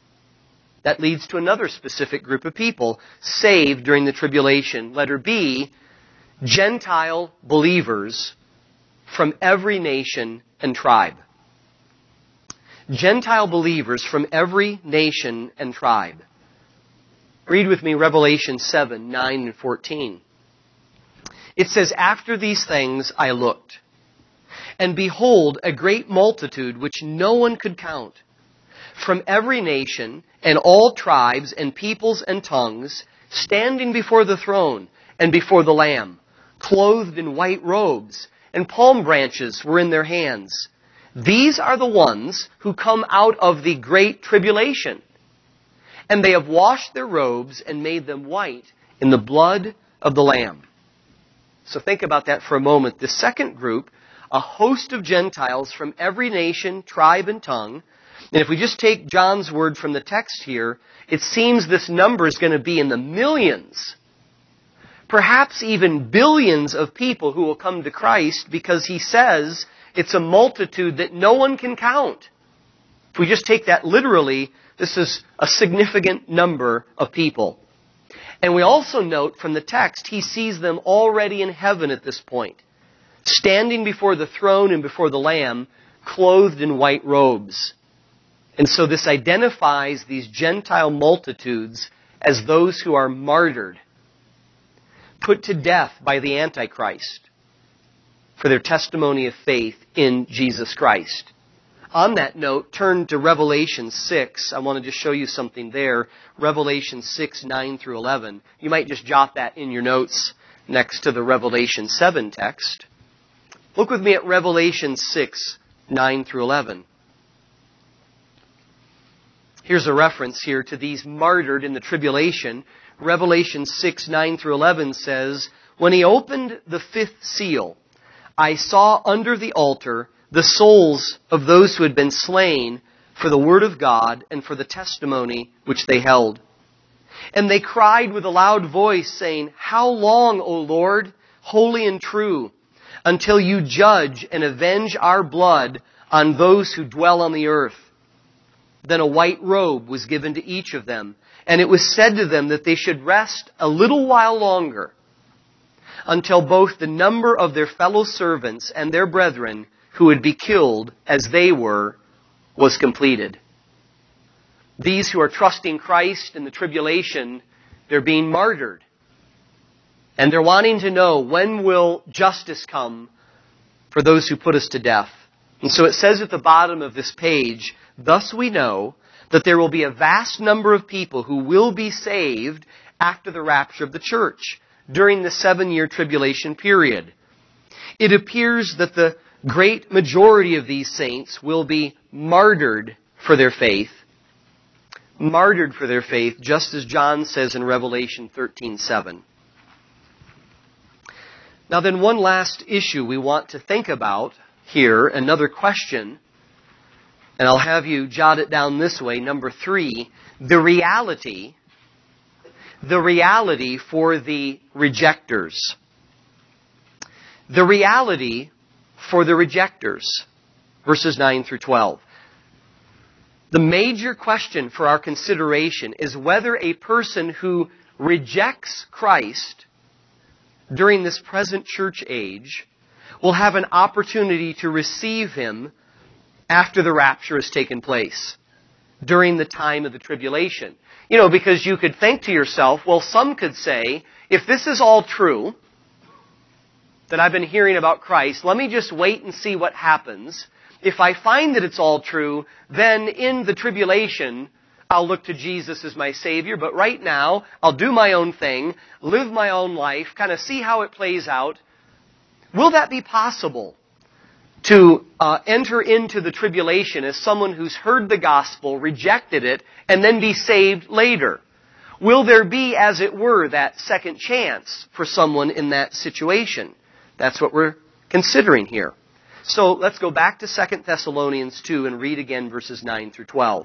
That leads to another specific group of people saved during the tribulation. Letter B, Gentile believers from every nation and tribe. Gentile believers from every nation and tribe. Read with me Revelation seven, nine, and fourteen. It says, "After these things I looked, and behold, a great multitude which no one could count, from every nation and all tribes and peoples and tongues, standing before the throne and before the Lamb, clothed in white robes, and palm branches were in their hands. These are the ones who come out of the great tribulation. And they have washed their robes and made them white in the blood of the Lamb." So think about that for a moment. The second group, a host of Gentiles from every nation, tribe, and tongue. And if we just take John's word from the text here, it seems this number is going to be in the millions. Perhaps even billions of people who will come to Christ, because he says it's a multitude that no one can count. If we just take that literally, this is a significant number of people. And we also note from the text, he sees them already in heaven at this point, standing before the throne and before the Lamb, clothed in white robes. And so this identifies these Gentile multitudes as those who are martyred, put to death by the Antichrist for their testimony of faith in Jesus Christ. On that note, turn to Revelation six. I want to just show you something there. Revelation six, nine through eleven. You might just jot that in your notes next to the Revelation seven text. Look with me at Revelation six, nine through eleven. Here's a reference here to these martyred in the tribulation. Revelation six, nine through eleven says, When he opened the fifth seal, I saw under the altar the souls of those who had been slain for the word of God and for the testimony which they held. And they cried with a loud voice, saying, How long, O Lord, holy and true, until you judge and avenge our blood on those who dwell on the earth? Then a white robe was given to each of them, and it was said to them that they should rest a little while longer, until both the number of their fellow servants and their brethren who would be killed as they were was completed. These who are trusting Christ in the tribulation, they're being martyred. And they're wanting to know, when will justice come for those who put us to death? And so it says at the bottom of this page, thus we know that there will be a vast number of people who will be saved after the rapture of the church during the seven-year tribulation period. It appears that the great majority of these saints will be martyred for their faith. Martyred for their faith, just as John says in Revelation thirteen seven. Now then, one last issue we want to think about here, another question, and I'll have you jot it down this way. Number three, the reality, the reality for the rejectors. The reality for the rejectors. Verses nine through twelve. The major question for our consideration is whether a person who rejects Christ during this present church age will have an opportunity to receive Him after the rapture has taken place, during the time of the tribulation. You know, because you could think to yourself, well, some could say, if this is all true, that I've been hearing about Christ, let me just wait and see what happens. If I find that it's all true, then in the tribulation, I'll look to Jesus as my Savior. But right now, I'll do my own thing, live my own life, kind of see how it plays out. Will that be possible? To uh, enter into the tribulation as someone who's heard the gospel, rejected it, and then be saved later? Will there be, as it were, that second chance for someone in that situation? That's what we're considering here. So let's go back to Second Thessalonians two and read again verses nine through twelve.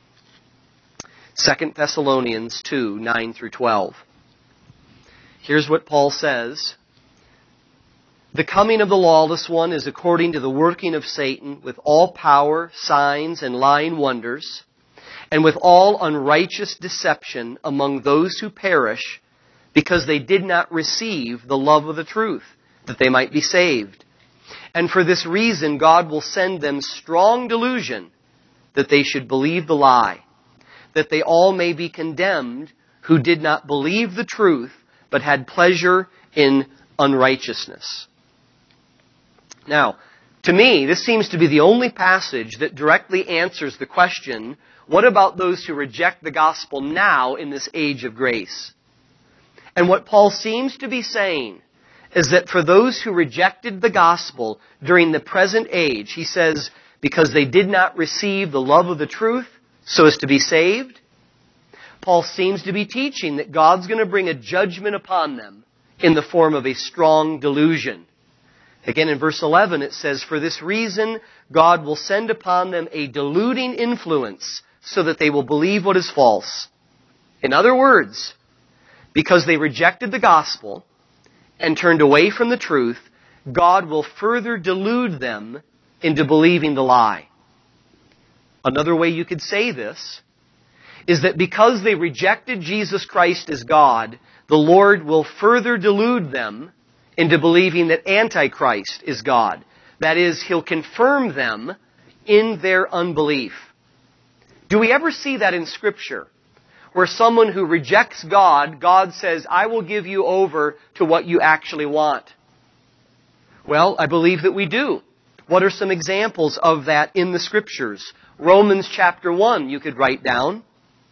Second Thessalonians two, nine through twelve. Here's what Paul says. The coming of the lawless one is according to the working of Satan, with all power, signs, and lying wonders, and with all unrighteous deception among those who perish, because they did not receive the love of the truth, that they might be saved. And for this reason God will send them strong delusion, that they should believe the lie, that they all may be condemned who did not believe the truth, but had pleasure in unrighteousness. Now, to me, this seems to be the only passage that directly answers the question, what about those who reject the gospel now in this age of grace? And what Paul seems to be saying is that for those who rejected the gospel during the present age, he says, because they did not receive the love of the truth so as to be saved, Paul seems to be teaching that God's going to bring a judgment upon them in the form of a strong delusion. Again, in verse eleven, it says, for this reason, God will send upon them a deluding influence so that they will believe what is false. In other words, because they rejected the gospel and turned away from the truth, God will further delude them into believing the lie. Another way you could say this is that because they rejected Jesus Christ as God, the Lord will further delude them into believing that Antichrist is God. That is, He'll confirm them in their unbelief. Do we ever see that in Scripture? Where someone who rejects God, God says, I will give you over to what you actually want. Well, I believe that we do. What are some examples of that in the Scriptures? Romans chapter one, you could write down.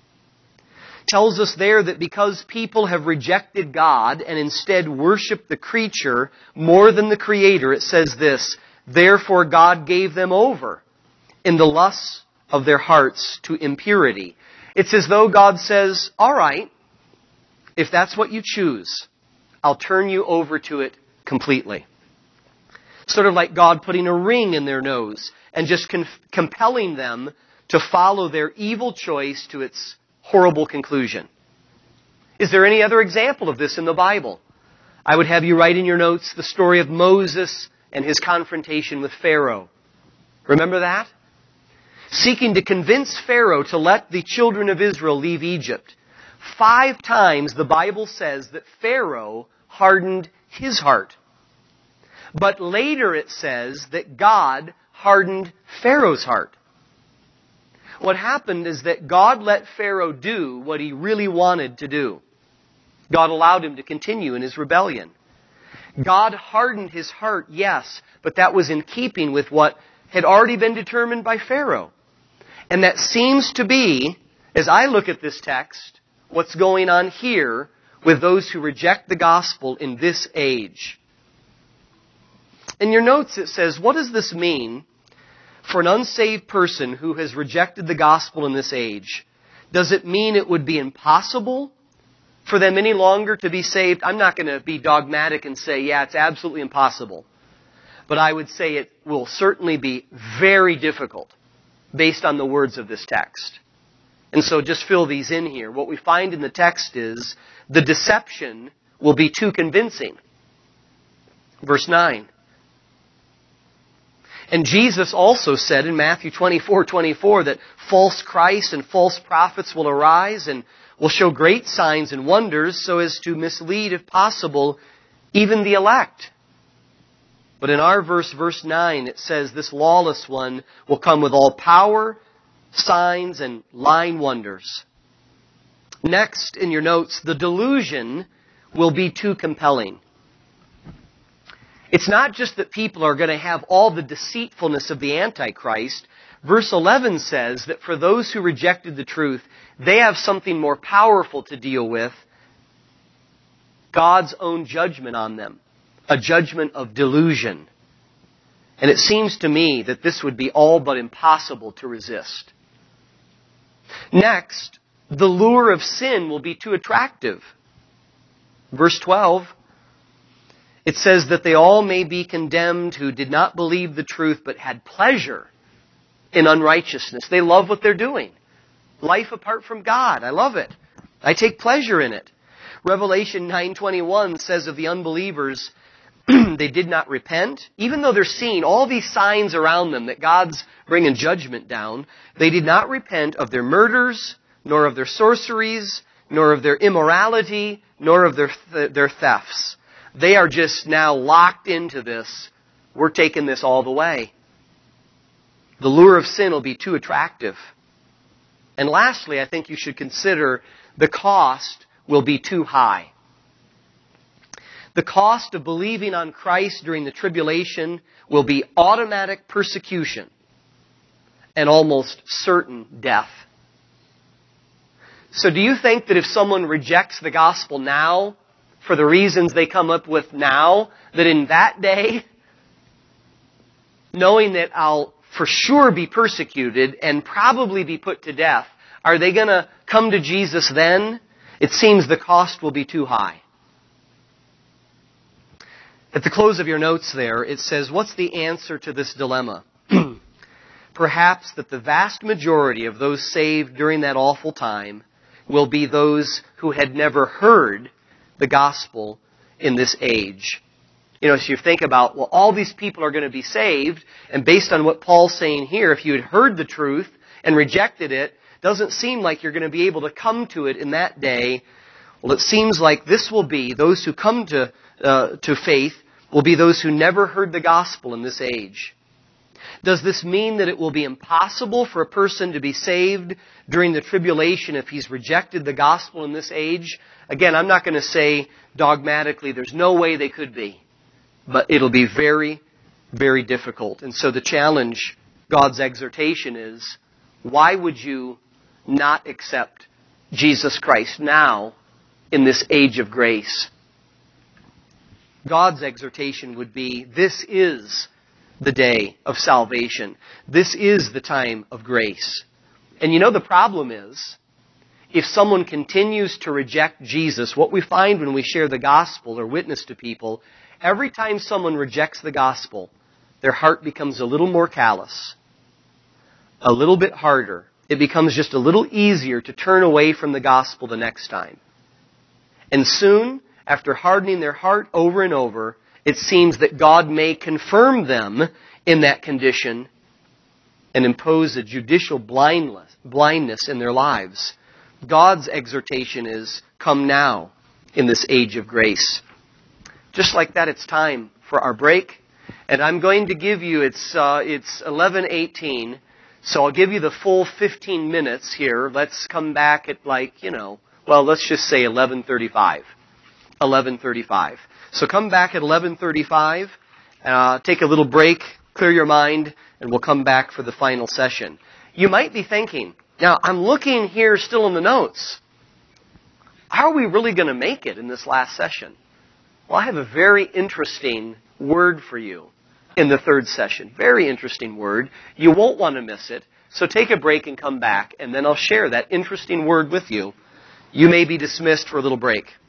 Tells us there that because people have rejected God and instead worship the creature more than the Creator, it says this, therefore God gave them over in the lusts of their hearts to impurity. It's as though God says, all right, if that's what you choose, I'll turn you over to it completely. Sort of like God putting a ring in their nose and just con- compelling them to follow their evil choice to its horrible conclusion. Is there any other example of this in the Bible? I would have you write in your notes the story of Moses and his confrontation with Pharaoh. Remember that? Seeking to convince Pharaoh to let the children of Israel leave Egypt. Five times the Bible says that Pharaoh hardened his heart. But later it says that God hardened Pharaoh's heart. What happened is that God let Pharaoh do what he really wanted to do. God allowed him to continue in his rebellion. God hardened his heart, yes, but that was in keeping with what had already been determined by Pharaoh. And that seems to be, as I look at this text, what's going on here with those who reject the gospel in this age. In your notes it says, what does this mean for an unsaved person who has rejected the gospel in this age? Does it mean it would be impossible for them any longer to be saved? I'm not going to be dogmatic and say, yeah, it's absolutely impossible. But I would say it will certainly be very difficult based on the words of this text. And so just fill these in here. What we find in the text is the deception will be too convincing. Verse nine. And Jesus also said in Matthew twenty-four twenty-four that false Christs and false prophets will arise and will show great signs and wonders so as to mislead, if possible, even the elect. But in our verse, verse nine, it says this lawless one will come with all power, signs, and lying wonders. Next, in your notes, the delusion will be too compelling. It's not just that people are going to have all the deceitfulness of the Antichrist. Verse eleven says that for those who rejected the truth, they have something more powerful to deal with. God's own judgment on them. A judgment of delusion. And it seems to me that this would be all but impossible to resist. Next, the lure of sin will be too attractive. Verse twelve. It says that they all may be condemned who did not believe the truth but had pleasure in unrighteousness. They love what they're doing. Life apart from God. I love it. I take pleasure in it. Revelation nine twenty-one says of the unbelievers, they did not repent. Even though they're seeing all these signs around them that God's bringing judgment down, they did not repent of their murders, nor of their sorceries, nor of their immorality, nor of their th- their thefts. They are just now locked into this. We're taking this all the way. The lure of sin will be too attractive. And lastly, I think you should consider the cost will be too high. The cost of believing on Christ during the tribulation will be automatic persecution and almost certain death. So do you think that if someone rejects the gospel now, for the reasons they come up with now, that in that day, knowing that I'll for sure be persecuted and probably be put to death, are they going to come to Jesus then? It seems the cost will be too high. At the close of your notes there, it says, what's the answer to this dilemma? Perhaps that the vast majority of those saved during that awful time will be those who had never heard the gospel in this age. You know, so you think about, well, all these people are going to be saved, and based on what Paul's saying here, if you had heard the truth and rejected it, doesn't seem like you're going to be able to come to it in that day. Well, it seems like this will be, those who come to uh, to faith will be those who never heard the gospel in this age. Does this mean that it will be impossible for a person to be saved during the tribulation if he's rejected the gospel in this age? Again, I'm not going to say dogmatically there's no way they could be. But it'll be very, very difficult. And so the challenge, God's exhortation is, why would you not accept Jesus Christ now in this age of grace? God's exhortation would be, this is the day of salvation. This is the time of grace. And you know the problem is, if someone continues to reject Jesus, what we find when we share the gospel or witness to people, every time someone rejects the gospel, their heart becomes a little more callous, a little bit harder. It becomes just a little easier to turn away from the gospel the next time. And soon, after hardening their heart over and over, it seems that God may confirm them in that condition and impose a judicial blindness, blindness in their lives. God's exhortation is, come now in this age of grace. Just like that, it's time for our break. And I'm going to give you, it's uh, it's eleven eighteen, so I'll give you the full fifteen minutes here. Let's come back at like, you know, well, let's just say eleven thirty-five. eleven thirty-five. So come back at eleven thirty-five, uh, take a little break, clear your mind, and we'll come back for the final session. You might be thinking, now I'm looking here still in the notes. How are we really going to make it in this last session? Well, I have a very interesting word for you in the third session. Very interesting word. You won't want to miss it. So take a break and come back, and then I'll share that interesting word with you. You may be dismissed for a little break.